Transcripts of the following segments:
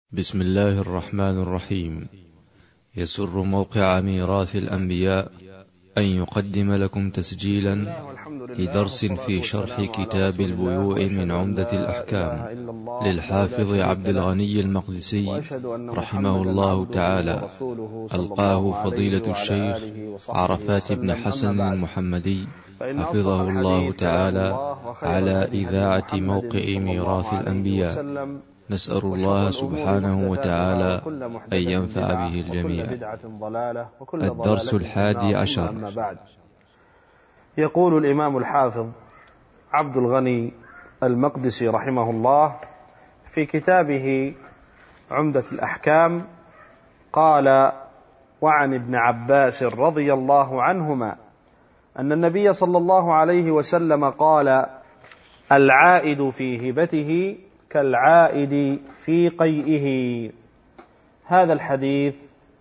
بسم الله الرحمن الرحيم. يسر موقع ميراث الأنبياء أن يقدم لكم تسجيلا لدرس في شرح كتاب البيوع من عمدة الأحكام للحافظ عبد الغني المقدسي رحمه الله تعالى، ألقاه فضيلة الشيخ عرفات بن حسن المحمدي حفظه الله تعالى على إذاعة موقع ميراث الأنبياء. نسأل الله سبحانه وتعالى أن ينفع به الجميع. الدرس 11. يقول الإمام الحافظ عبد الغني المقدسي رحمه الله في كتابه عمدة الأحكام قال: وعن ابن عباس رضي الله عنهما أن النبي صلى الله عليه وسلم قال: العائد في هبته كالعائد في قيئه. هذا الحديث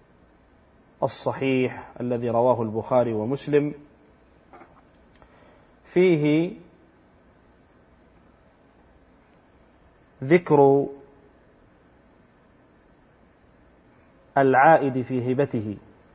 الصحيح الذي رواه البخاري ومسلم فيه ذكر العائد في هبته.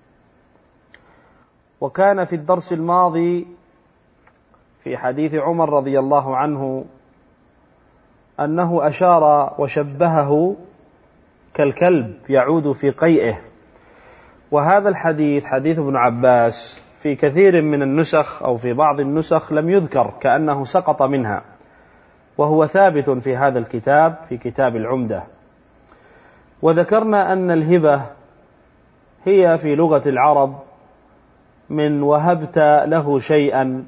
وكان في الدرس الماضي في حديث عمر رضي الله عنه أنه أشار وشبهه كالكلب يعود في قيئه. وهذا الحديث حديث ابن عباس في كثير من النسخ أو في بعض النسخ لم يذكر، كأنه سقط منها، وهو ثابت في هذا الكتاب في كتاب العمدة. وذكرنا أن الهبة هي في لغة العرب من وهبت له شيئا،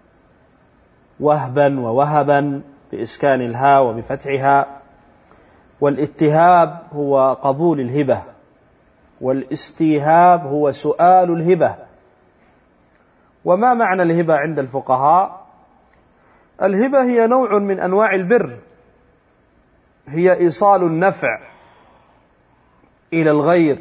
وهبا ووهبا بإسكان الهاء وبفتحها. والاتهاب هو قبول الهبة، والاستيهاب هو سؤال الهبة. وما معنى الهبة عند الفقهاء؟ الهبة هي نوع من أنواع البر، هي إيصال النفع إلى الغير.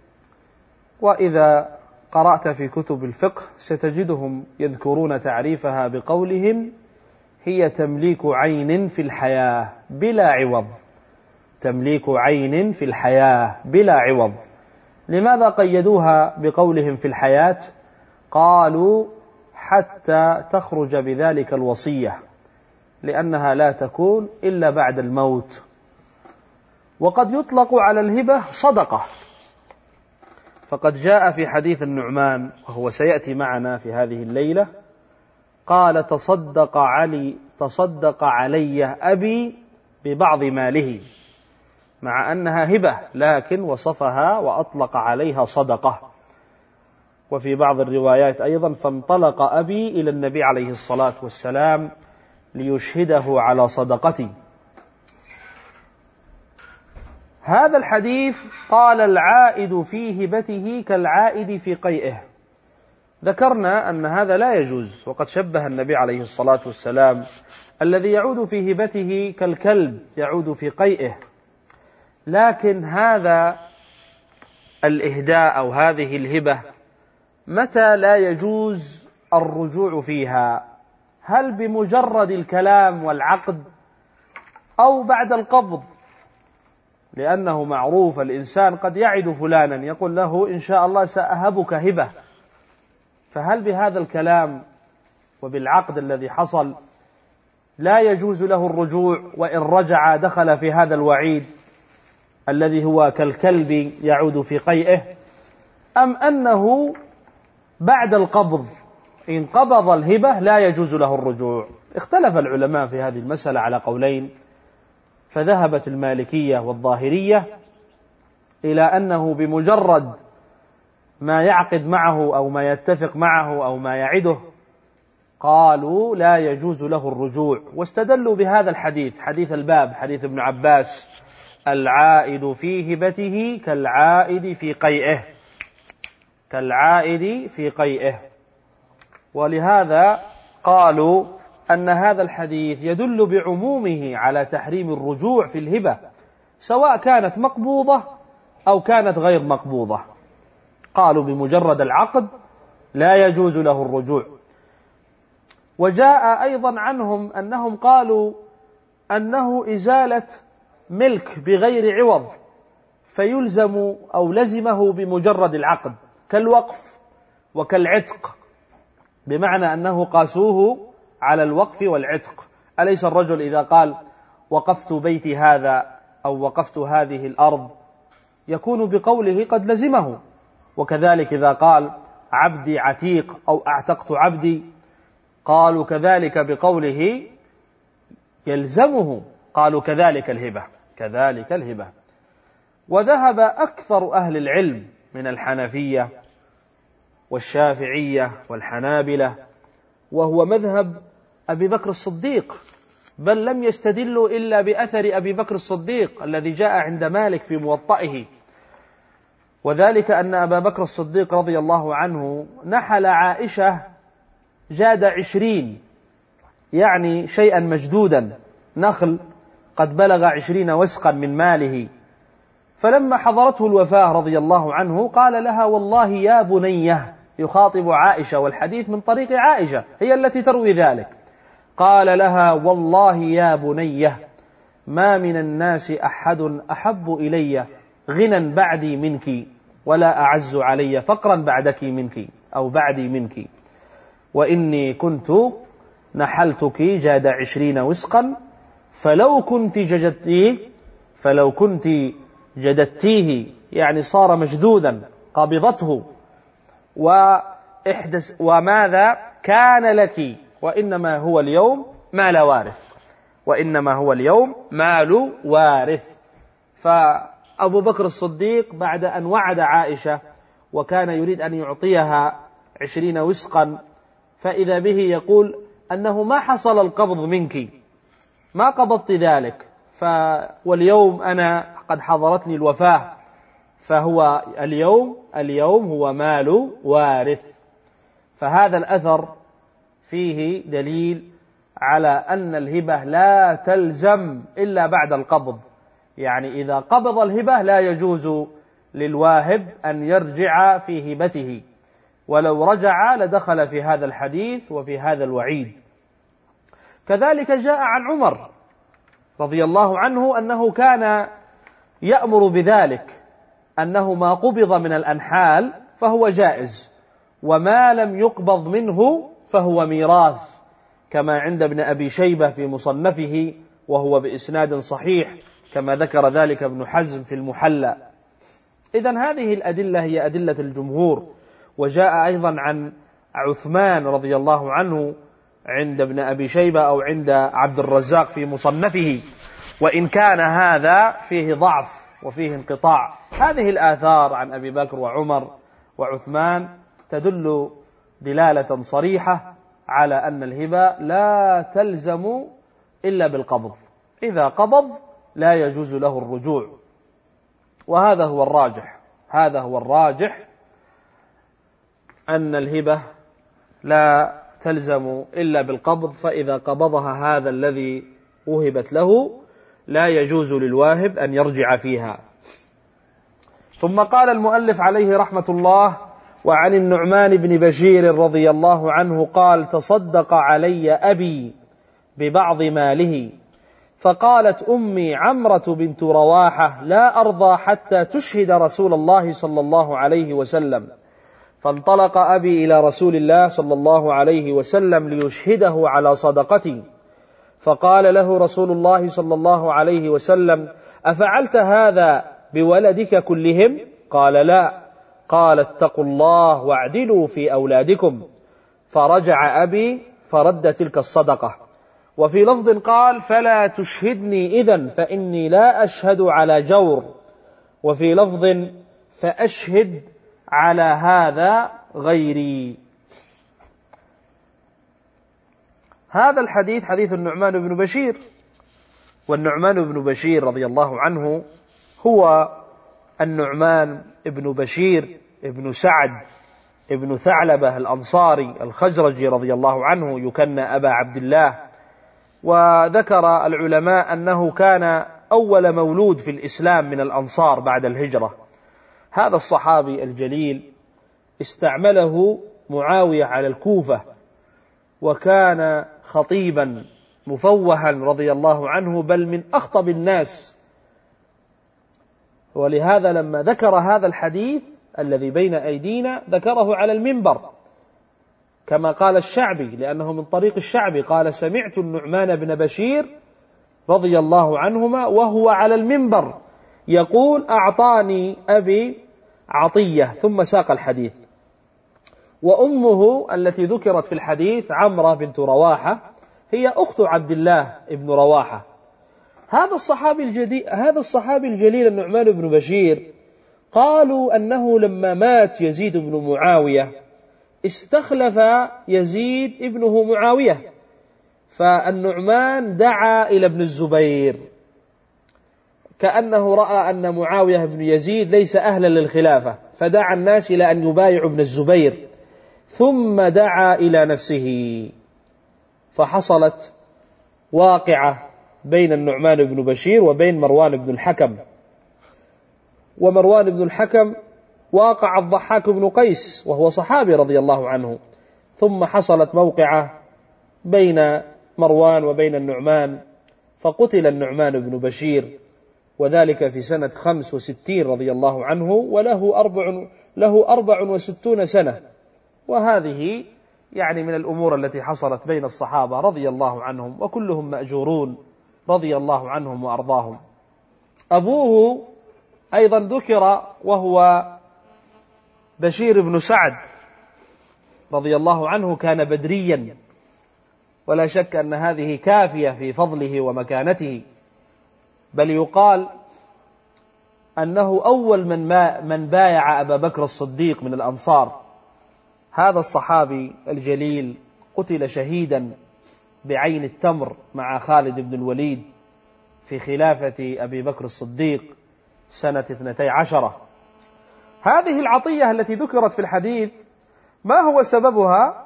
وإذا قرأت في كتب الفقه ستجدهم يذكرون تعريفها بقولهم: هي تمليك عين في الحياة بلا عوض. تمليك عين في الحياة بلا عوض. لماذا قيدوها بقولهم في الحياة؟ قالوا حتى تخرج بذلك الوصية، لأنها لا تكون إلا بعد الموت. وقد يطلق على الهبة صدقة، فقد جاء في حديث النعمان وهو سيأتي معنا في هذه الليلة قال: تصدق علي أبي ببعض ماله، مع أنها هبة لكن وصفها وأطلق عليها صدقة. وفي بعض الروايات أيضا: فانطلق أبي إلى النبي عليه الصلاة والسلام ليشهده على صدقتي. هذا الحديث قال: العائد في هبته كالعائد في قيئه. ذكرنا أن هذا لا يجوز، وقد شبه النبي عليه الصلاة والسلام الذي يعود في هبته كالكلب يعود في قيئه. لكن هذا الإهداء أو هذه الهبة متى لا يجوز الرجوع فيها؟ هل بمجرد الكلام والعقد أو بعد القبض؟ لأنه معروف الإنسان قد يعد فلانا يقول له: إن شاء الله سأهبك هبة، فهل بهذا الكلام وبالعقد الذي حصل لا يجوز له الرجوع، وإن رجع دخل في هذا الوعيد الذي هو كالكلب يعود في قيئه؟ أم أنه بعد القبض إن قبض الهبة لا يجوز له الرجوع؟ اختلف العلماء في هذه المسألة على قولين، فذهبت المالكية والظاهرية إلى أنه بمجرد ما يعقد معه أو ما يتفق معه أو ما يعده قالوا لا يجوز له الرجوع، واستدلوا بهذا الحديث، حديث الباب، حديث ابن عباس: العائد في هبته كالعائد في قيئه. كالعائد في قيئه. ولهذا قالوا أن هذا الحديث يدل بعمومه على تحريم الرجوع في الهبة، سواء كانت مقبوضة أو كانت غير مقبوضة. قالوا بمجرد العقد لا يجوز له الرجوع. وجاء أيضا عنهم أنهم قالوا أنه إزالة ملك بغير عوض، فيلزم أو لزمه بمجرد العقد، كالوقف وكالعتق، بمعنى أنه قاسوه على الوقف والعتق. أليس الرجل إذا قال وقفت بيتي هذا أو وقفت هذه الأرض يكون بقوله قد لزمه، وكذلك إذا قال عبدي عتيق أو أعتقت عبدي قالوا كذلك بقوله يلزمه، قالوا كذلك الهبة. وذهب أكثر أهل العلم من الحنفية والشافعية والحنابلة، وهو مذهب أبي بكر الصديق، بل لم يستدلوا إلا بأثر أبي بكر الصديق الذي جاء عند مالك في موطئه، وذلك أن أبا بكر الصديق رضي الله عنه نحل عائشة جاد 20، يعني شيئا مجدودا، نخل قد بلغ 20 وسقا من ماله. فلما حضرته الوفاة رضي الله عنه قال لها والله يا بنيه، يخاطب عائشة والحديث من طريق عائشة هي التي تروي ذلك، قال لها والله يا بنيه ما من الناس أحد أحب إلي غنى بعدي منك ولا أعز علي فقرا بعدك منك أو بعدي منك، وإني كنت نحلتك جاد 20 وسقا فلو كنت جددتيه يعني صار مجدودا قبضته وماذا كان لك، وإنما هو اليوم مال وارث. فأبو بكر الصديق بعد أن وعد عائشة وكان يريد أن يعطيها 20 وسقا، فإذا به يقول أنه ما حصل القبض منك، ما قبضت ذلك، واليوم أنا قد حضرتني الوفاة، فهو اليوم هو مال وارث. فهذا الأثر فيه دليل على أن الهبة لا تلزم إلا بعد القبض، يعني إذا قبض الهبة لا يجوز للواهب أن يرجع في هبته، ولو رجع لدخل في هذا الحديث وفي هذا الوعيد. كذلك جاء عن عمر رضي الله عنه أنه كان يأمر بذلك، أنه ما قبض من الأنحال فهو جائز، وما لم يقبض منه فهو ميراث، كما عند ابن أبي شيبة في مصنفه وهو بإسناد صحيح، كما ذكر ذلك ابن حزم في المحلى. إذن هذه الأدلة هي أدلة الجمهور. وجاء أيضا عن عثمان رضي الله عنه عند ابن أبي شيبة أو عند عبد الرزاق في مصنفه، وإن كان هذا فيه ضعف وفيه انقطاع. هذه الآثار عن أبي بكر وعمر وعثمان تدل دلالة صريحة على أن الهبة لا تلزم إلا بالقبض، إذا قبض لا يجوز له الرجوع، وهذا هو الراجح أن الهبة لا تلزم إلا بالقبض، فإذا قبضها هذا الذي وهبت له لا يجوز للواهب أن يرجع فيها. ثم قال المؤلف عليه رحمة الله: وعن النعمان بن بشير رضي الله عنه قال: تصدق علي أبي ببعض ماله، فقالت أمي عمرة بنت رواحة: لا أرضى حتى تشهد رسول الله صلى الله عليه وسلم. فانطلق أبي إلى رسول الله صلى الله عليه وسلم ليشهده على صدقتي، فقال له رسول الله صلى الله عليه وسلم: أفعلت هذا بولدك كلهم؟ قال: لا. قال: اتقوا الله واعدلوا في أولادكم. فرجع أبي فرد تلك الصدقة. وفي لفظ قال: فلا تشهدني إذن فإني لا أشهد على جور. وفي لفظ: فأشهد على هذا غيري. هذا الحديث حديث النعمان بن بشير، والنعمان بن بشير رضي الله عنه هو النعمان ابن بشير ابن سعد ابن ثعلبة الأنصاري الخزرجي رضي الله عنه، يكنى أبا عبد الله. وذكر العلماء أنه كان أول مولود في الإسلام من الأنصار بعد الهجرة. هذا الصحابي الجليل استعمله معاوية على الكوفة، وكان خطيبا مفوها رضي الله عنه، بل من أخطب الناس، ولهذا لما ذكر هذا الحديث الذي بين أيدينا ذكره على المنبر كما قال الشعبي، لأنه من طريق الشعبي قال: سمعت النعمان بن بشير رضي الله عنهما وهو على المنبر يقول: أعطاني أبي عطية، ثم ساق الحديث. وأمه التي ذكرت في الحديث عمرة بنت رواحة هي أخت عبد الله بن رواحة. هذا الصحابي الجليل النعمان بن بشير قالوا أنه لما مات يزيد بن معاوية استخلف يزيد ابنه معاوية، فالنعمان دعا إلى ابن الزبير كأنه رأى أن معاوية بن يزيد ليس أهلا للخلافة، فدعا الناس إلى أن يبايعوا ابن الزبير، ثم دعا إلى نفسه، فحصلت واقعة بين النعمان بن بشير وبين مروان بن الحكم. ومروان بن الحكم واقع الضحاك بن قيس وهو صحابي رضي الله عنه، ثم حصلت موقعة بين مروان وبين النعمان، فقتل النعمان بن بشير، وذلك في سنة 65 رضي الله عنه، له 64 سنة. وهذه يعني من الأمور التي حصلت بين الصحابة رضي الله عنهم، وكلهم مأجورون رضي الله عنهم وأرضاهم. أبوه أيضا ذكر وهو بشير بن سعد رضي الله عنه، كان بدريا، ولا شك أن هذه كافية في فضله ومكانته، بل يقال أنه أول من بايع أبا بكر الصديق من الأنصار. هذا الصحابي الجليل قتل شهيدا بعين التمر مع خالد بن الوليد في خلافة أبي بكر الصديق سنة 12. هذه العطية التي ذكرت في الحديث ما هو سببها؟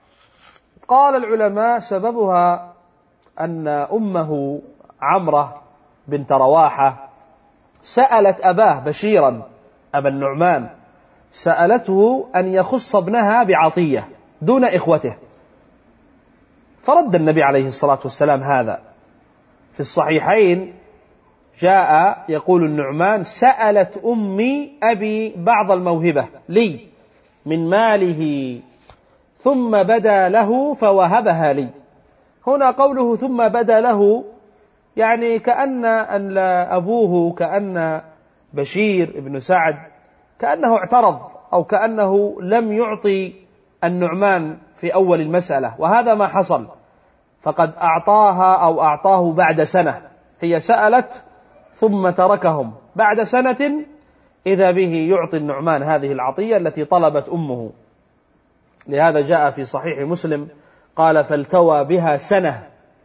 قال العلماء: سببها أن أمه عمرة بنت رواحة سألت أباه بشيرا أبا النعمان، سألته أن يخص ابنها بعطية دون إخوته، فرد النبي عليه الصلاة والسلام هذا. في الصحيحين جاء يقول النعمان: سألت أمي أبي بعض الموهبة لي من ماله ثم بدا له فوهبها لي. هنا قوله ثم بدا له يعني كأن أبوه، كأن بشير بن سعد كأنه اعترض، أو كأنه لم يعطي النعمان في أول المسألة، وهذا ما حصل، فقد أعطاها أو أعطاه بعد سنة. هي سألت ثم تركهم، بعد سنة إذا به يعطي النعمان هذه العطية التي طلبت أمه. لهذا جاء في صحيح مسلم قال: فالتوى بها سنة.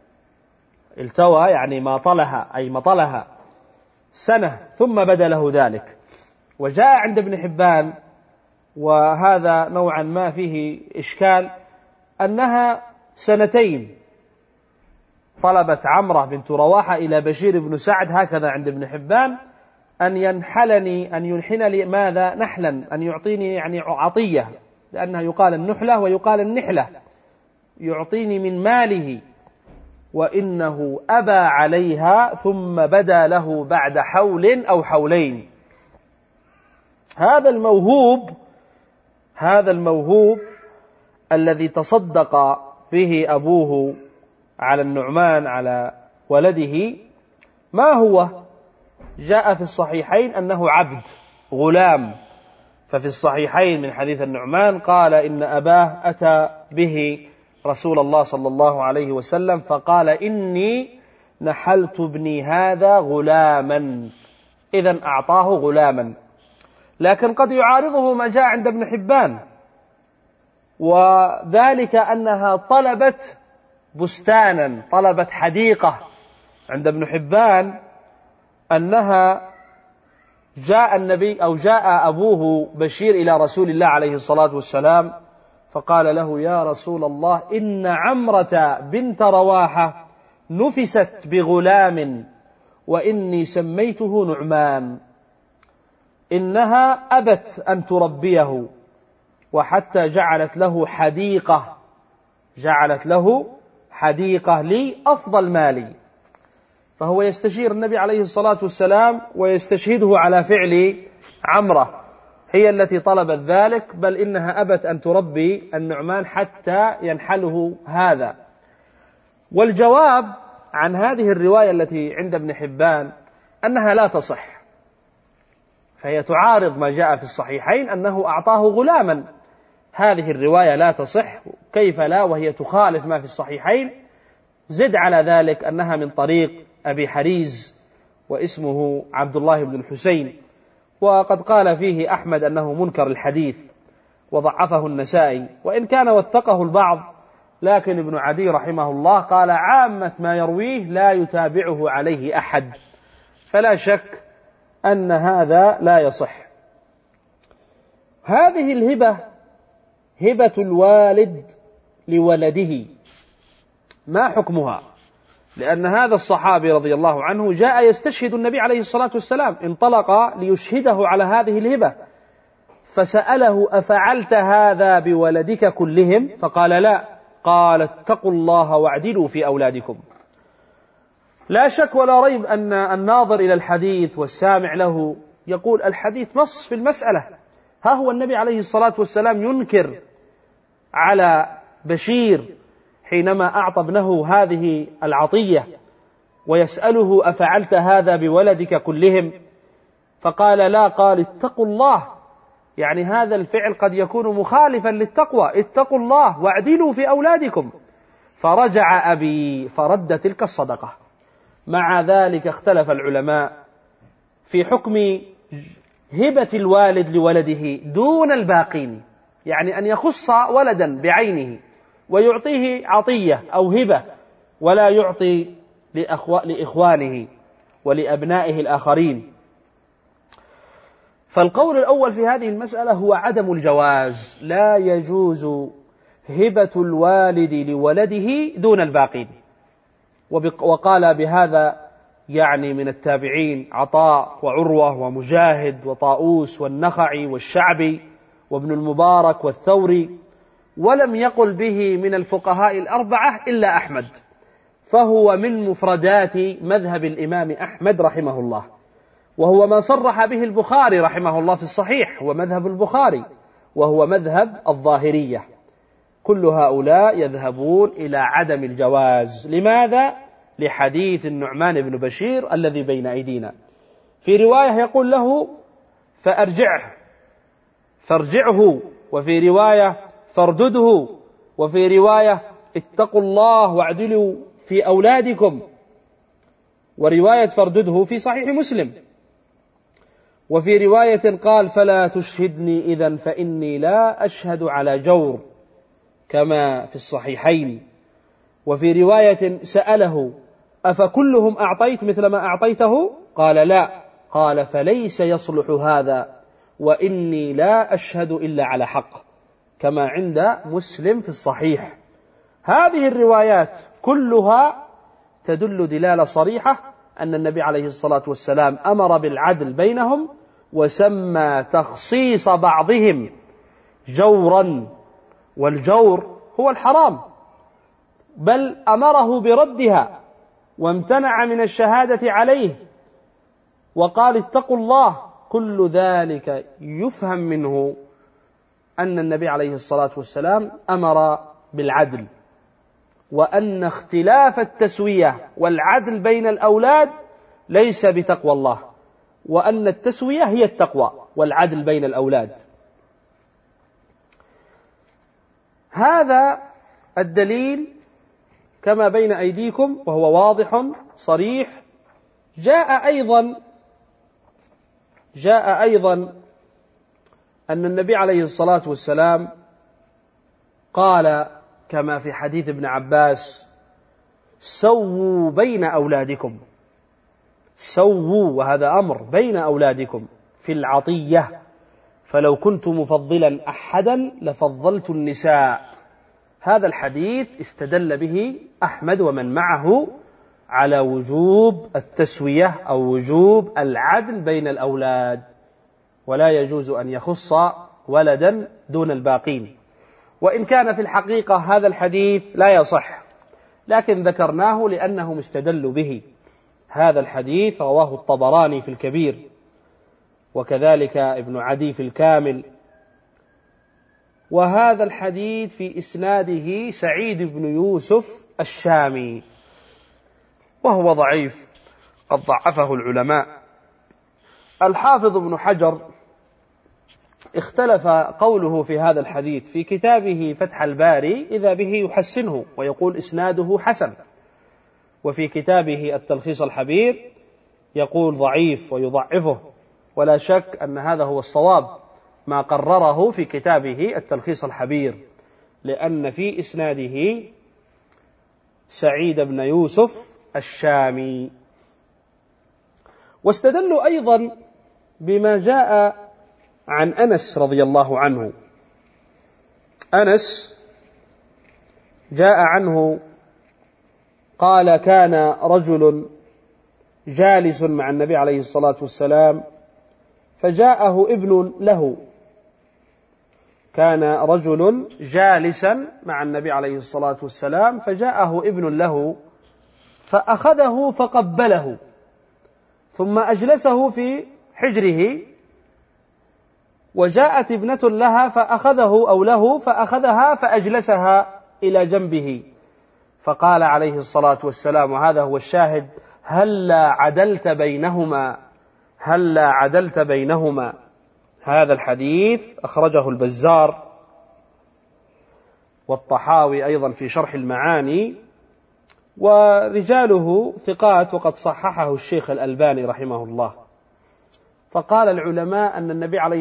التوى يعني ما طلها، أي مطلها سنة، ثم بدا له ذلك. وجاء عند ابن حبان، وهذا نوعا ما فيه إشكال، أنها 2 طلبت عمرة بنت رواحة إلى بشير بن سعد، هكذا عند ابن حبان، أن ينحن لي ماذا؟ نحلا، أن يعطيني يعني عطية، لأنها يقال النحلة ويقال النحلة، يعطيني من ماله، وإنه أبى عليها، ثم بدا له بعد حول أو حولين. هذا الموهوب الذي تصدق به أبوه على النعمان على ولده، ما هو؟ جاء في الصحيحين أنه عبد غلام، ففي الصحيحين من حديث النعمان قال: إن أباه أتى به رسول الله صلى الله عليه وسلم فقال: إني نحلت ابني هذا غلاما، إذن أعطاه غلاما. لكن قد يعارضه ما جاء عند ابن حبان، وذلك أنها طلبت بستانا، طلبت حديقة. عند ابن حبان أنها جاء النبي أو جاء أبوه بشير إلى رسول الله عليه الصلاة والسلام فقال له: يا رسول الله، إن عمرة بنت رواحة نفست بغلام وإني سميته نعمان، إنها أبت أن تربيه، وحتى جعلت له حديقة لي أفضل مالي. فهو يستشير النبي عليه الصلاة والسلام ويستشهده على فعل عمرة، هي التي طلبت ذلك، بل إنها أبت أن تربي النعمان حتى ينحله هذا. والجواب عن هذه الرواية التي عند ابن حبان أنها لا تصح، فهي تعارض ما جاء في الصحيحين أنه أعطاه غلاما. هذه الرواية لا تصح، كيف لا وهي تخالف ما في الصحيحين؟ زد على ذلك أنها من طريق أبي حريز واسمه عبد الله بن الحسين، وقد قال فيه أحمد أنه منكر الحديث وضعفه النسائي، وإن كان وثقه البعض، لكن ابن عدي رحمه الله قال عامة ما يرويه لا يتابعه عليه أحد، فلا شك أن هذا لا يصح. هذه الهبة هبة الوالد لولده، ما حكمها؟ لأن هذا الصحابي رضي الله عنه جاء يستشهد النبي عليه الصلاة والسلام، انطلق ليشهده على هذه الهبة، فسأله أفعلت هذا بولدك كلهم؟ فقال لا. قال اتقوا الله واعدلوا في أولادكم. لا شك ولا ريب أن الناظر إلى الحديث والسامع له يقول الحديث نص في المسألة. ها هو النبي عليه الصلاة والسلام ينكر على بشير حينما أعطى ابنه هذه العطية ويسأله أفعلت هذا بولدك كلهم؟ فقال لا. قال اتقوا الله، يعني هذا الفعل قد يكون مخالفا للتقوى، اتقوا الله واعدلوا في أولادكم. فرجع أبي فرد تلك الصدقة. مع ذلك اختلف العلماء في حكم هبة الوالد لولده دون الباقين، يعني أن يخص ولدا بعينه ويعطيه عطية أو هبة ولا يعطي لإخوانه ولأبنائه الآخرين. فالقول الأول في هذه المسألة هو عدم الجواز، لا يجوز هبة الوالد لولده دون الباقين. وقال بهذا يعني من التابعين عطاء وعروة ومجاهد وطاؤوس والنخعي والشعبي وابن المبارك والثوري، ولم يقل به من الفقهاء الأربعة إلا أحمد، فهو من مفردات مذهب الإمام أحمد رحمه الله، وهو ما صرح به البخاري رحمه الله في الصحيح، ومذهب البخاري وهو مذهب الظاهرية. كل هؤلاء يذهبون إلى عدم الجواز. لماذا؟ لحديث النعمان بن بشير الذي بين أيدينا. في رواية يقول له فارجعه، وفي رواية فاردده، وفي رواية اتقوا الله واعدلوا في أولادكم، ورواية فاردده في صحيح مسلم. وفي رواية قال فلا تشهدني إذن فإني لا أشهد على جور، كما في الصحيحين. وفي رواية سأله أفكلهم أعطيت مثل ما أعطيته؟ قال لا. قال فليس يصلح هذا، وإني لا أشهد إلا على حق، كما عند مسلم في الصحيح. هذه الروايات كلها تدل دلالة صريحة أن النبي عليه الصلاة والسلام أمر بالعدل بينهم، وسمى تخصيص بعضهم جورا، والجور هو الحرام، بل أمره بردها وامتنع من الشهادة عليه وقال اتقوا الله. كل ذلك يفهم منه أن النبي عليه الصلاة والسلام أمر بالعدل، وأن اختلاف التسوية والعدل بين الأولاد ليس بتقوى الله، وأن التسوية هي التقوى والعدل بين الأولاد. هذا الدليل كما بين أيديكم وهو واضح صريح. جاء أيضا أن النبي عليه الصلاة والسلام قال كما في حديث ابن عباس سووا بين أولادكم، سووا، وهذا أمر بين أولادكم في العطية، فلو كنت مفضلا أحدا لفضلت النساء. هذا الحديث استدل به أحمد ومن معه على وجوب التسوية أو وجوب العدل بين الأولاد، ولا يجوز أن يخص ولدا دون الباقين. وإن كان في الحقيقة هذا الحديث لا يصح، لكن ذكرناه لأنه مستدل به. هذا الحديث رواه الطبراني في الكبير، وكذلك ابن عدي في الكامل. وهذا الحديث في إسناده سعيد بن يوسف الشامي، وهو ضعيف، قد ضعفه العلماء. الحافظ ابن حجر اختلف قوله في هذا الحديث في كتابه فتح الباري إذا به يحسنه ويقول إسناده حسن، وفي كتابه التلخيص الحبير يقول ضعيف ويضعفه. ولا شك أن هذا هو الصواب ما قرره في كتابه التلخيص الحبير، لأن في إسناده سعيد بن يوسف الشامي. واستدلوا أيضا بما جاء عن أنس رضي الله عنه. أنس جاء عنه قال: كان رجل جالس مع النبي عليه الصلاة والسلام فجاءه ابن له. كان رجل جالسا مع النبي عليه الصلاة والسلام فجاءه ابن له فأخذه فقبله، ثم أجلسه في حجره، وجاءت ابنة لها فأخذه أو له فأخذها فأجلسها إلى جنبه، فقال عليه الصلاة والسلام، وهذا هو الشاهد: هلا عدلت بينهما، هلا عدلت بينهما. هذا الحديث أخرجه البزار والطحاوي أيضا في شرح المعاني، ورجاله ثقات، وقد صححه الشيخ الألباني رحمه الله. فقال العلماء أن النبي عليه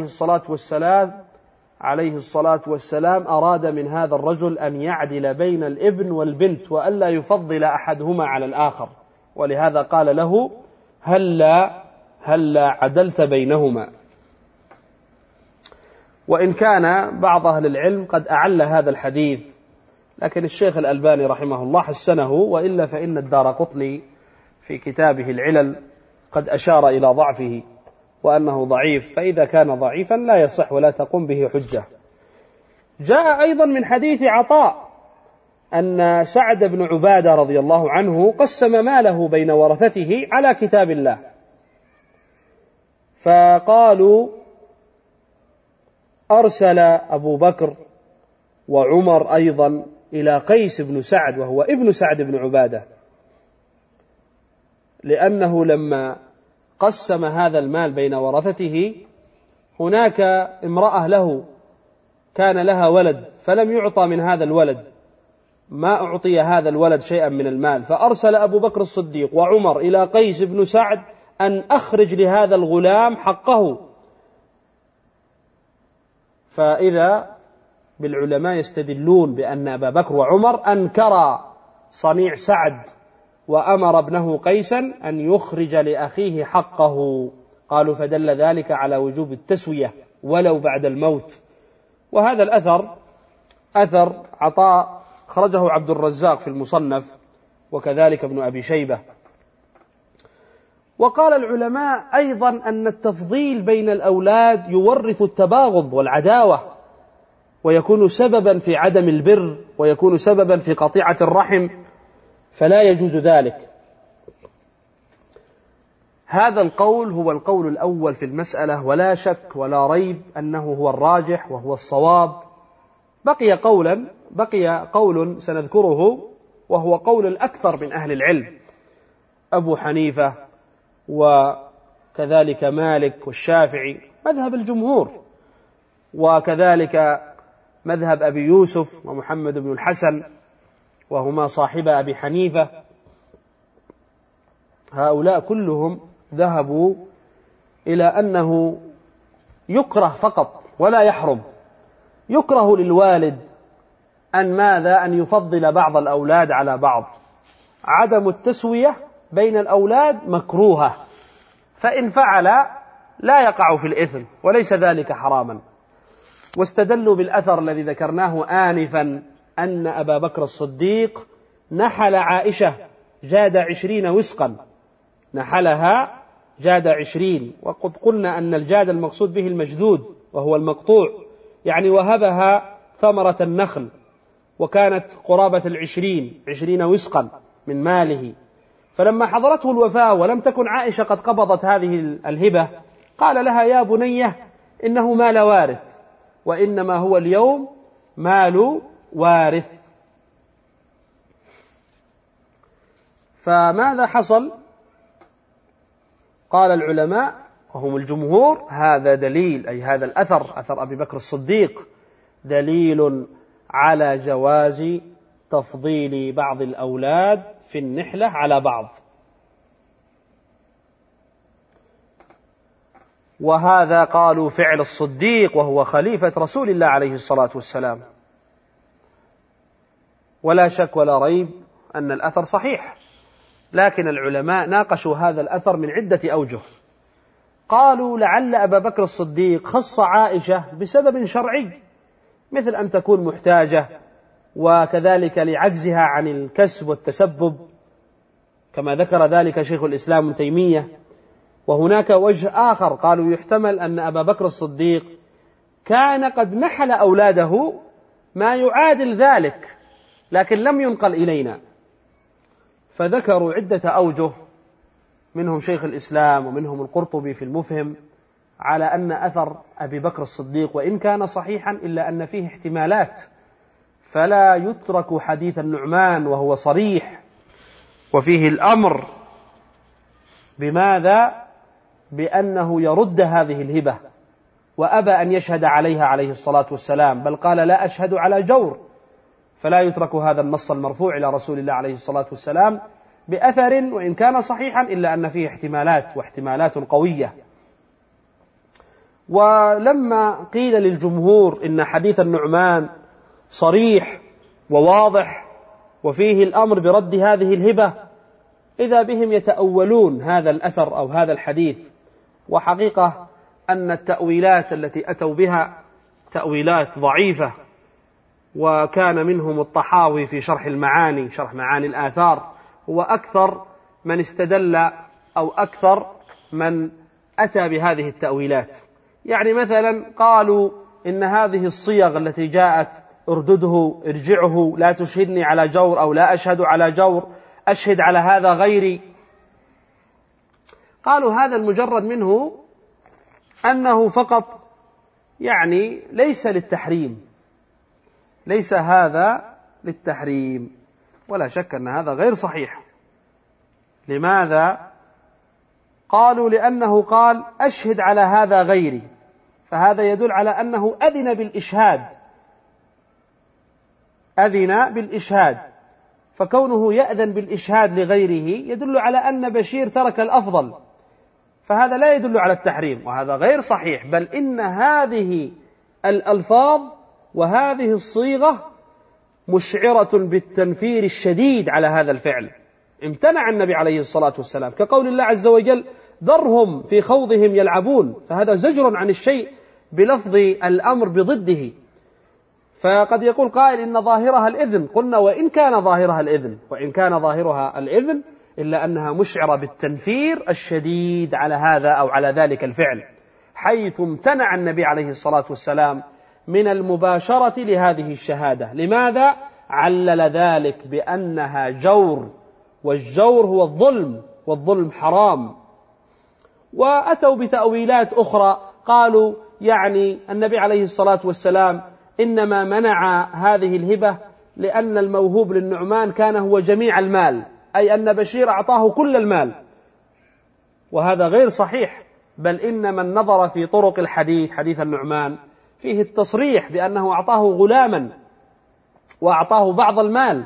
الصلاة والسلام أراد من هذا الرجل أن يعدل بين الابن والبنت وألا يفضل أحدهما على الآخر، ولهذا قال له: هلا عدلت بينهما. وإن كان بعض أهل العلم قد أعل هذا الحديث، لكن الشيخ الألباني رحمه الله حسنه، وإلا فإن الدارقطني في كتابه العلل قد أشار إلى ضعفه وأنه ضعيف، فإذا كان ضعيفا لا يصح ولا تقوم به حجة. جاء أيضا من حديث عطاء أن سعد بن عبادة رضي الله عنه قسم ماله بين ورثته على كتاب الله، فقالوا: أرسل أبو بكر وعمر أيضا إلى قيس بن سعد وهو ابن سعد بن عبادة، لأنه لما قسم هذا المال بين ورثته هناك امرأة له كان لها ولد فلم يعطى من هذا الولد، ما أعطي هذا الولد شيئا من المال، فأرسل أبو بكر الصديق وعمر إلى قيس بن سعد أن أخرج لهذا الغلام حقه. فإذا بالعلماء يستدلون بأن أبا بكر وعمر أنكرا صنيع سعد وأمر ابنه قيسا أن يخرج لأخيه حقه، قالوا: فدل ذلك على وجوب التسوية ولو بعد الموت. وهذا الأثر أثر عطاء خرجه عبد الرزاق في المصنف، وكذلك ابن أبي شيبة. وقال العلماء أيضا أن التفضيل بين الأولاد يورث التباغض والعداوة، ويكون سببا في عدم البر، ويكون سببا في قطيعة الرحم، فلا يجوز ذلك. هذا القول هو القول الأول في المسألة، ولا شك ولا ريب أنه هو الراجح وهو الصواب. بقي قول سنذكره، وهو قول الأكثر من أهل العلم: أبو حنيفة وكذلك مالك والشافعي، مذهب الجمهور، وكذلك مذهب أبي يوسف ومحمد بن الحسن وهما صاحب أبي حنيفة. هؤلاء كلهم ذهبوا إلى أنه يكره فقط ولا يحرم. يكره للوالد أن يفضل بعض الأولاد على بعض. عدم التسوية بين الأولاد مكروهة، فإن فعل لا يقع في الإثم، وليس ذلك حراما. واستدلوا بالأثر الذي ذكرناه آنفا أن أبا بكر الصديق نحل عائشة جاد 20 وسقا، نحلها جاد 20، وقد قلنا أن الجاد المقصود به المجدود وهو المقطوع، يعني وهبها ثمرة النخل، وكانت قرابة 20 وسقا من ماله، فلما حضرته الوفاة ولم تكن عائشة قد قبضت هذه الهبة قال لها: يا بنية إنه مال وارث، وإنما هو اليوم مال وارث. فماذا حصل؟ قال العلماء وهم الجمهور: هذا دليل، أي هذا الأثر، أثر أبي بكر الصديق، دليل على جواز تفضيل بعض الأولاد في النحلة على بعض. وهذا قالوا فعل الصديق وهو خليفة رسول الله عليه الصلاة والسلام. ولا شك ولا ريب أن الأثر صحيح، لكن العلماء ناقشوا هذا الأثر من عدة أوجه. قالوا لعل أبا بكر الصديق خص عائشة بسبب شرعي، مثل أن تكون محتاجة، وكذلك لعجزها عن الكسب والتسبب، كما ذكر ذلك شيخ الإسلام ابن تيمية. وهناك وجه آخر، قالوا يحتمل أن أبا بكر الصديق كان قد نحل أولاده ما يعادل ذلك، لكن لم ينقل إلينا. فذكروا عدة أوجه، منهم شيخ الإسلام ومنهم القرطبي في المفهم، على أن أثر أبي بكر الصديق وإن كان صحيحا إلا أن فيه احتمالات، فلا يترك حديث النعمان وهو صريح وفيه الأمر بماذا؟ بأنه يرد هذه الهبة، وأبى أن يشهد عليها عليه الصلاة والسلام، بل قال: لا أشهد على جور. فلا يترك هذا النص المرفوع إلى رسول الله عليه الصلاة والسلام بأثر وإن كان صحيحا إلا أن فيه احتمالات، واحتمالات قوية. ولما قيل للجمهور إن حديث النعمان صريح وواضح وفيه الأمر برد هذه الهبة، إذا بهم يتأولون هذا الأثر أو هذا الحديث. وحقيقة أن التأويلات التي أتوا بها تأويلات ضعيفة، وكان منهم الطحاوي في شرح المعاني، شرح معاني الآثار، هو أكثر من استدل أو أكثر من أتى بهذه التأويلات. يعني مثلا قالوا إن هذه الصيغ التي جاءت: اردده، ارجعه، لا تشهدني على جور، أو لا أشهد على جور، أشهد على هذا غيري، قالوا هذا المجرد منه أنه فقط يعني ليس للتحريم، ليس هذا للتحريم. ولا شك أن هذا غير صحيح. لماذا؟ قالوا لأنه قال: أشهد على هذا غيري، فهذا يدل على أنه أذن بالإشهاد، أذن بالإشهاد، فكونه يأذن بالإشهاد لغيره يدل على أن بشير ترك الأفضل، فهذا لا يدل على التحريم، وهذا غير صحيح. بل إن هذه الألفاظ وهذه الصيغة مشعرة بالتنفير الشديد على هذا الفعل. امتنع النبي عليه الصلاة والسلام، كقول الله عز وجل: ذرهم في خوضهم يلعبون، فهذا زجر عن الشيء بلفظ الأمر بضده. فقد يقول قائل: إن ظاهرها الإذن، قلنا: وإن كان ظاهرها الإذن، وإن كان ظاهرها الإذن، إلا أنها مشعرة بالتنفير الشديد على هذا أو على ذلك الفعل، حيث امتنع النبي عليه الصلاة والسلام من المباشرة لهذه الشهادة. لماذا؟ علل ذلك بأنها جور، والجور هو الظلم، والظلم حرام. وأتوا بتأويلات أخرى، قالوا يعني النبي عليه الصلاة والسلام إنما منع هذه الهبة لأن الموهوب للنعمان كان هو جميع المال، أي أن بشير أعطاه كل المال، وهذا غير صحيح. بل إن من نظر في طرق الحديث، حديث النعمان، فيه التصريح بأنه أعطاه غلاما وأعطاه بعض المال،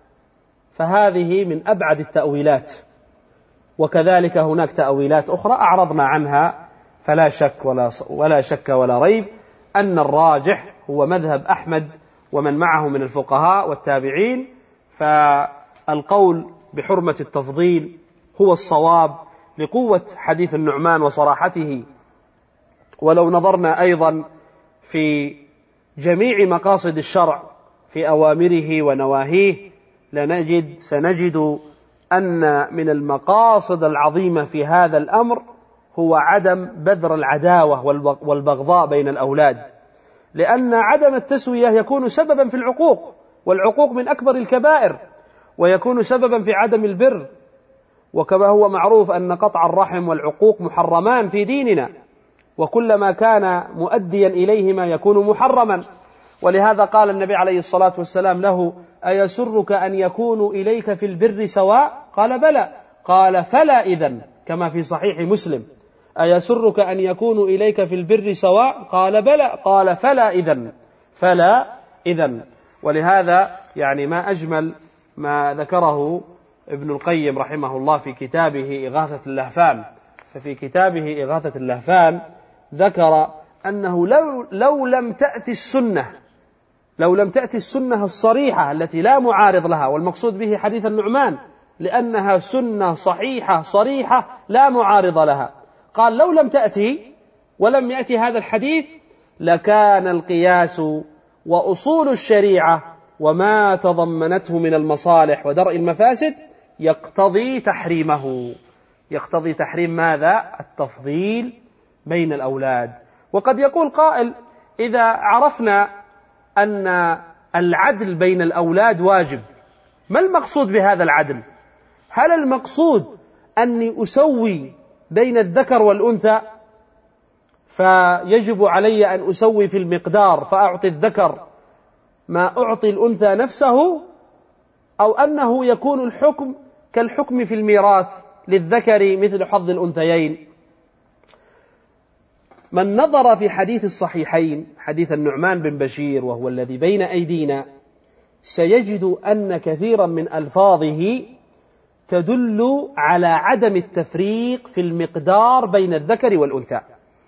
فهذه من أبعد التأويلات. وكذلك هناك تأويلات أخرى أعرضنا عنها، فلا شك ولا ريب أن الراجح هو مذهب أحمد ومن معه من الفقهاء والتابعين، فالقول بحرمة التفضيل هو الصواب لقوة حديث النعمان وصراحته. ولو نظرنا أيضا في جميع مقاصد الشرع في أوامره ونواهيه سنجد أن من المقاصد العظيمة في هذا الأمر هو عدم بذر العداوة والبغضاء بين الأولاد، لأن عدم التسوية يكون سببا في العقوق، والعقوق من أكبر الكبائر، ويكون سببا في عدم البر. وكما هو معروف أن قطع الرحم والعقوق محرمان في ديننا، وكلما كان مؤديا إليهما يكون محرما. ولهذا قال النبي عليه الصلاة والسلام له: أيسرك أن يكونوا إليك في البر سواء؟ قال: بلى. قال: فلا إذن، كما في صحيح مسلم: أيسرك أن يكونوا إليك في البر سواء؟ قال: بلى. قال: فلا إذن، فلا إذن. ولهذا يعني ما أجمل ما ذكره ابن القيم رحمه الله في كتابه إغاثة اللهفان. ففي كتابه إغاثة اللهفان ذكر أنه لو لم تأتي السنة الصريحة التي لا معارض لها، والمقصود به حديث النعمان لأنها سنة صحيحة صريحة لا معارض لها، قال: لو لم تأتي ولم يأتي هذا الحديث لكان القياس وأصول الشريعة وما تضمنته من المصالح ودرء المفاسد يقتضي تحريمه. يقتضي تحريم ماذا؟ التفضيل بين الأولاد. وقد يقول قائل: إذا عرفنا أن العدل بين الأولاد واجب، ما المقصود بهذا العدل؟ هل المقصود أني أسوي بين الذكر والأنثى فيجب علي أن أسوي في المقدار فأعطي الذكر ما أعطي الأنثى نفسه، أو أنه يكون الحكم كالحكم في الميراث للذكر مثل حظ الأنثيين؟ من نظر في حديث الصحيحين حديث النعمان بن بشير وهو الذي بين أيدينا سيجد أن كثيرا من ألفاظه تدل على عدم التفريق في المقدار بين الذكر والأنثى،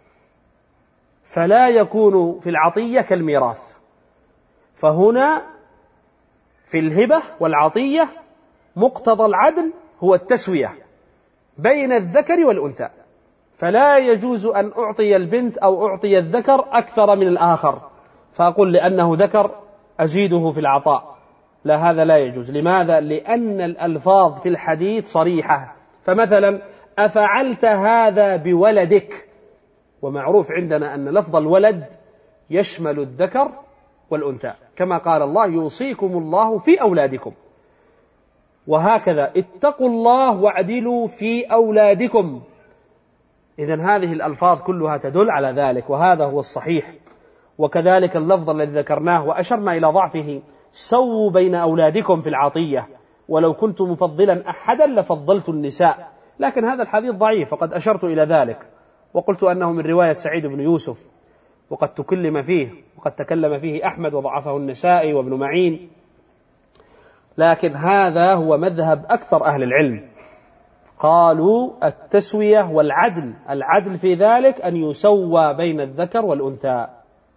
فلا يكون في العطية كالميراث. فهنا في الهبة والعطية مقتضى العدل هو التسوية بين الذكر والأنثى، فلا يجوز أن أعطي البنت أو أعطي الذكر أكثر من الآخر فأقول لأنه ذكر أزيده في العطاء، لا، هذا لا يجوز. لماذا؟ لأن الألفاظ في الحديث صريحة. فمثلا: أفعلت هذا بولدك، ومعروف عندنا أن لفظ الولد يشمل الذكر والأنثى، كما قال الله: يوصيكم الله في أولادكم. وهكذا: اتقوا الله واعدلوا في أولادكم. إذن هذه الألفاظ كلها تدل على ذلك، وهذا هو الصحيح. وكذلك اللفظ الذي ذكرناه وأشرنا إلى ضعفه: سووا بين أولادكم في العطية، ولو كنت مفضلا أحدا لفضلت النساء. لكن هذا الحديث ضعيف، وقد أشرت إلى ذلك وقلت أنه من رواية سعيد بن يوسف، وقد تكلم فيه، وقد تكلم فيه أحمد وضعفه النسائي وابن معين. لكن هذا هو مذهب أكثر أهل العلم، قالوا التسوية والعدل، العدل في ذلك أن يسوى بين الذكر والأنثى.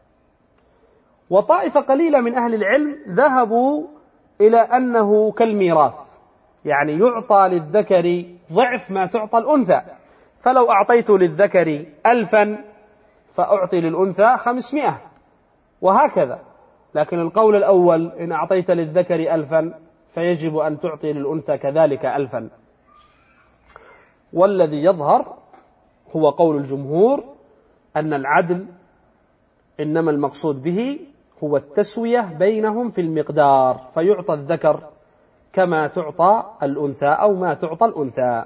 وطائفة قليلة من أهل العلم ذهبوا إلى أنه كالميراث، يعني يعطى للذكر ضعف ما تعطى الأنثى، فلو أعطيت للذكر 1000 فأعطي للأنثى 500، وهكذا. لكن القول الأول: إن أعطيت للذكر 1000 فيجب أن تعطي للأنثى كذلك 1000. والذي يظهر هو قول الجمهور أن العدل إنما المقصود به هو التسوية بينهم في المقدار، فيعطى الذكر كما تعطى الأنثى أو ما تعطى الأنثى.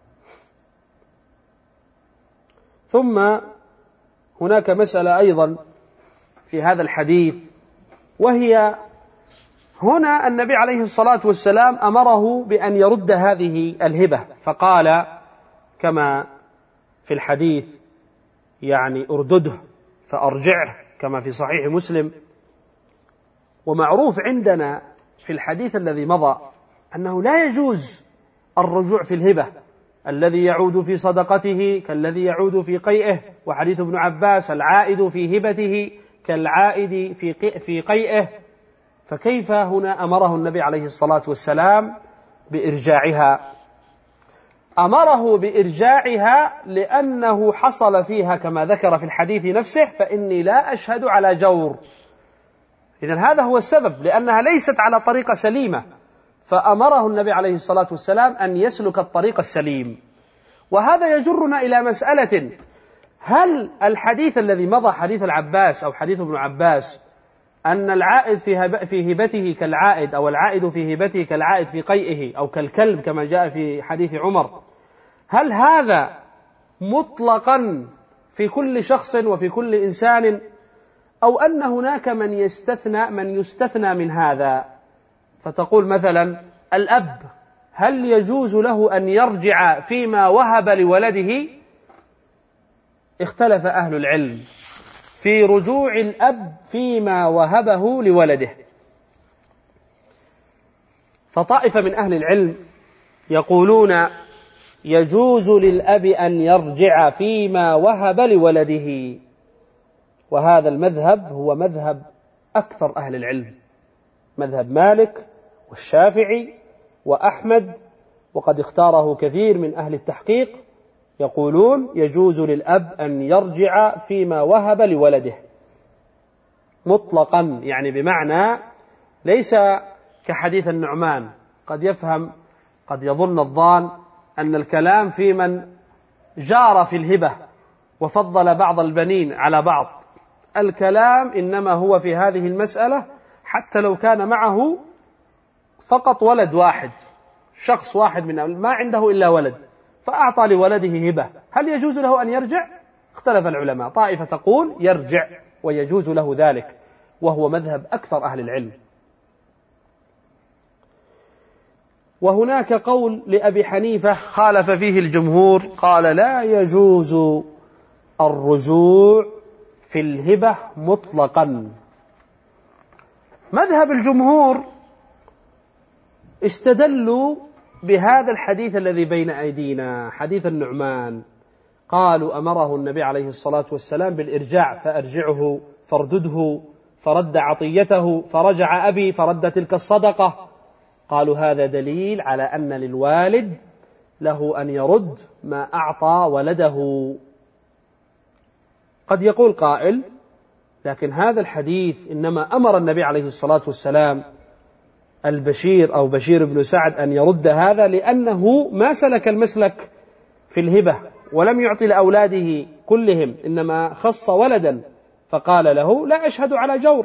ثم هناك مسألة أيضا في هذا الحديث، وهي هنا النبي عليه الصلاة والسلام أمره بأن يرد هذه الهبة، فقال كما في الحديث يعني اردده فأرجعه، كما في صحيح مسلم. ومعروف عندنا في الحديث الذي مضى أنه لا يجوز الرجوع في الهبة، الذي يعود في صدقته كالذي يعود في قيئه، وحديث ابن عباس: العائد في هبته كالعائد في قيئه. فكيف هنا أمره النبي عليه الصلاة والسلام بإرجاعها؟ أمره بإرجاعها لأنه حصل فيها كما ذكر في الحديث نفسه: فإني لا أشهد على جور. إذن هذا هو السبب، لأنها ليست على طريقة سليمة، فأمره النبي عليه الصلاة والسلام أن يسلك الطريق السليم. وهذا يجرنا إلى مسألة: هل الحديث الذي مضى حديث العباس أو حديث ابن عباس أن العائد في هبته كالعائد، أو العائد في هبته كالعائد في قيئه، أو كالكلب كما جاء في حديث عمر، هل هذا مطلقا في كل شخص وفي كل إنسان، أو أن هناك من يستثنى من هذا؟ فتقول مثلا الأب هل يجوز له أن يرجع فيما وهب لولده؟ اختلف أهل العلم في رجوع الأب فيما وهبه لولده. فطائفة من أهل العلم يقولون يجوز للأب أن يرجع فيما وهب لولده، وهذا المذهب هو مذهب أكثر أهل العلم، مذهب مالك والشافعي وأحمد، وقد اختاره كثير من أهل التحقيق، يقولون يجوز للأب أن يرجع فيما وهب لولده مطلقا، يعني بمعنى ليس كحديث النعمان، قد يظن الظان أن الكلام في من جار في الهبة وفضل بعض البنين على بعض. الكلام إنما هو في هذه المسألة حتى لو كان معه فقط ولد واحد، شخص واحد ما عنده إلا ولد، فأعطى لولده هبة، هل يجوز له أن يرجع؟ اختلف العلماء، طائفة تقول يرجع ويجوز له ذلك، وهو مذهب أكثر أهل العلم. وهناك قول لأبي حنيفة خالف فيه الجمهور، قال لا يجوز الرجوع في الهبة مطلقا. مذهب الجمهور استدلوا بهذا الحديث الذي بين أيدينا، حديث النعمان، قالوا أمره النبي عليه الصلاة والسلام بالإرجاع فأرجعه فاردده، فرد عطيته فرجع أبي فرد تلك الصدقة. قالوا هذا دليل على أن للوالد له أن يرد ما أعطى ولده. قد يقول قائل لكن هذا الحديث إنما أمر النبي عليه الصلاة والسلام البشير أو بشير بن سعد أن يرد هذا لأنه ما سلك المسلك في الهبة ولم يعطي لأولاده كلهم، إنما خص ولدا فقال له لا أشهد على جور.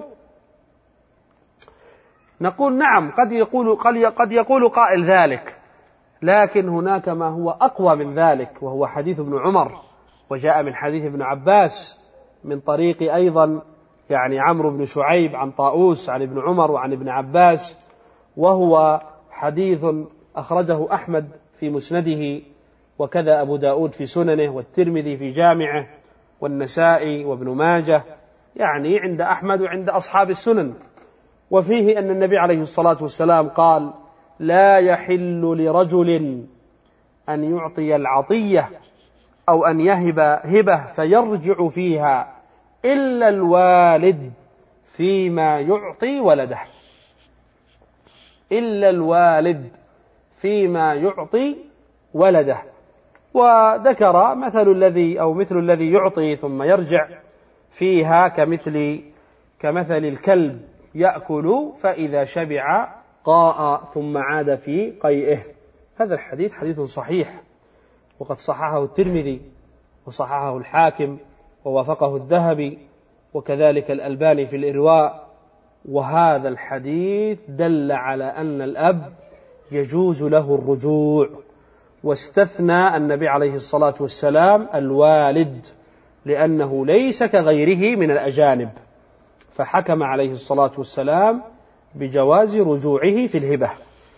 نقول نعم قد يقول قائل ذلك، لكن هناك ما هو أقوى من ذلك، وهو حديث ابن عمر، وجاء من حديث ابن عباس من طريق أيضا يعني عمرو بن شعيب عن طاؤوس عن ابن عمر وعن ابن عباس، وهو حديث أخرجه أحمد في مسنده، وكذا أبو داود في سننه، والترمذي في جامعه، والنسائي وابن ماجه، يعني عند أحمد وعند أصحاب السنن. وفيه أن النبي عليه الصلاة والسلام قال لا يحل لرجل أن يعطي العطية أو أن يهب هبة فيرجع فيها إلا الوالد فيما يعطي ولده، إلا الوالد فيما يعطي ولده. وذكر مثل الذي يعطي ثم يرجع فيها كمثل الكلب يأكل فإذا شبع قاء ثم عاد في قيئه. هذا الحديث حديث صحيح، وقد صححه الترمذي وصححه الحاكم ووافقه الذهبي وكذلك الألباني في الإرواء. وهذا الحديث دل على أن الأب يجوز له الرجوع، واستثنى النبي عليه الصلاة والسلام الوالد لأنه ليس كغيره من الأجانب، فحكم عليه الصلاة والسلام بجواز رجوعه في الهبة.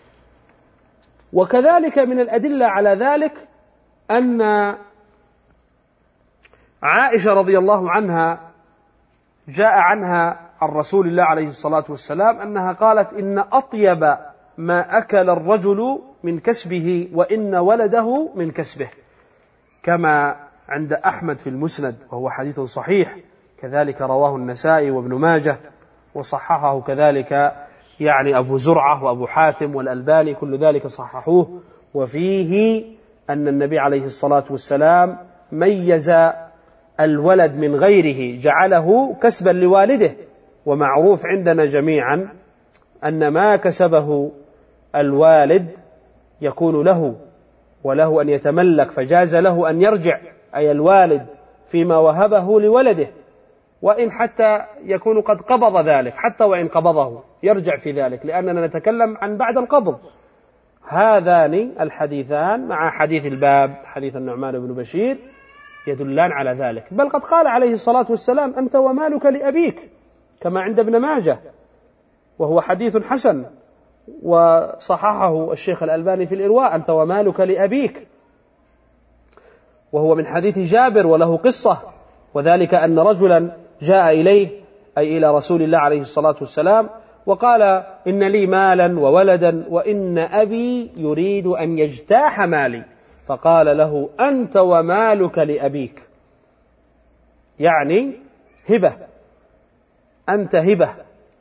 وكذلك من الأدلة على ذلك أن عائشة رضي الله عنها جاء عنها عن رسول الله عليه الصلاة والسلام أنها قالت إن أطيب ما أكل الرجل من كسبه وإن ولده من كسبه، كما عند أحمد في المسند، وهو حديث صحيح، كذلك رواه النسائي وابن ماجه، وصححه كذلك يعني أبو زرعة وأبو حاتم والألباني، كل ذلك صححوه. وفيه أن النبي عليه الصلاة والسلام ميز الولد من غيره، جعله كسبا لوالده. ومعروف عندنا جميعا أن ما كسبه الوالد يكون له، وله أن يتملك، فجاز له أن يرجع أي الوالد فيما وهبه لولده. وإن حتى يكون قد قبض ذلك، حتى وإن قبضه يرجع في ذلك، لأننا نتكلم عن بعد القبض. هذان الحديثان مع حديث الباب حديث النعمان بن بشير يدلان على ذلك. بل قد قال عليه الصلاة والسلام: أنت ومالك لأبيك، كما عند ابن ماجه، وهو حديث حسن وصححه الشيخ الألباني في الإرواء: أنت ومالك لأبيك. وهو من حديث جابر، وله قصة، وذلك أن رجلا جاء إليه أي إلى رسول الله عليه الصلاة والسلام وقال: إن لي مالا وولدا وإن أبي يريد أن يجتاح مالي. فقال له: أنت ومالك لأبيك، يعني هبة، أنت هبة،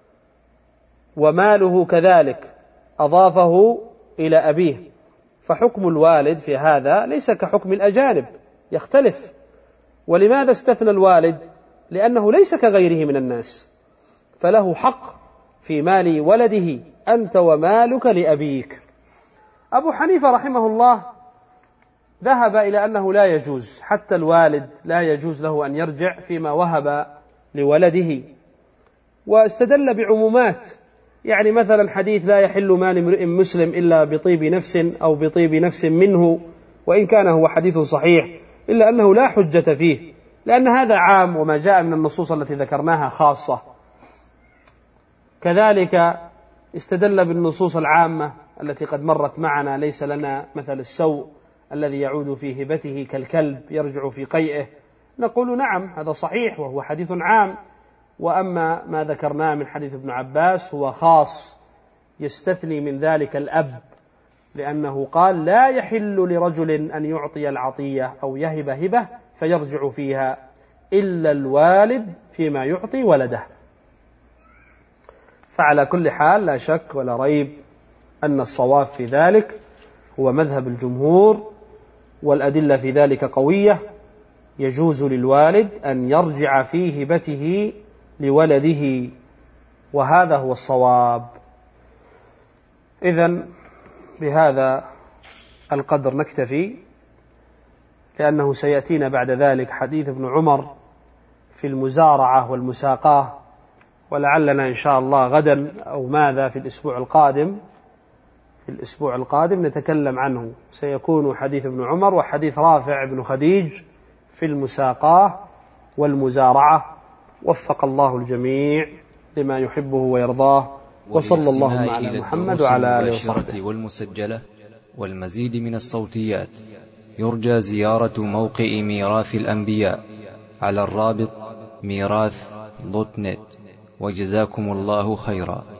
وماله كذلك، أضافه إلى أبيه. فحكم الوالد في هذا ليس كحكم الأجانب، يختلف. ولماذا استثنى الوالد؟ لأنه ليس كغيره من الناس، فله حق في مال ولده: أنت ومالك لأبيك. أبو حنيفة رحمه الله ذهب إلى أنه لا يجوز، حتى الوالد لا يجوز له أن يرجع فيما وهب لولده، واستدل بعمومات، يعني مثلا حديث: لا يحل مال امرئ مسلم إلا بطيب نفس أو بطيب نفس منه، وإن كان هو حديث صحيح إلا أنه لا حجة فيه، لأن هذا عام، وما جاء من النصوص التي ذكرناها خاصة. كذلك استدل بالنصوص العامة التي قد مرت معنا: ليس لنا مثل السوء الذي يعود في هبته كالكلب يرجع في قيئه. نقول: نعم، هذا صحيح وهو حديث عام. وأما ما ذكرناه من حديث ابن عباس هو خاص، يستثني من ذلك الأب، لأنه قال: لا يحل لرجل أن يعطي العطية أو يهب هبة فيرجع فيها إلا الوالد فيما يعطي ولده. فعلى كل حال لا شك ولا ريب أن الصواب في ذلك هو مذهب الجمهور، والأدلة في ذلك قوية. يجوز للوالد أن يرجع في هبته لولده، وهذا هو الصواب. إذن بهذا القدر نكتفي، لأنه سيأتينا بعد ذلك حديث ابن عمر في المزارعة والمساقاة، ولعلنا إن شاء الله غدا أو ماذا في الأسبوع القادم نتكلم عنه. سيكون حديث ابن عمر وحديث رافع بن خديج في المساقاة والمزارعة. وفق الله الجميع لما يحبه ويرضاه، وصلى الله على محمد وعلى آله وصحبه. والمسجلة والمزيد من الصوتيات يرجى زيارة موقع ميراث الأنبياء على الرابط ميراث.net. وجزاكم الله خيرا.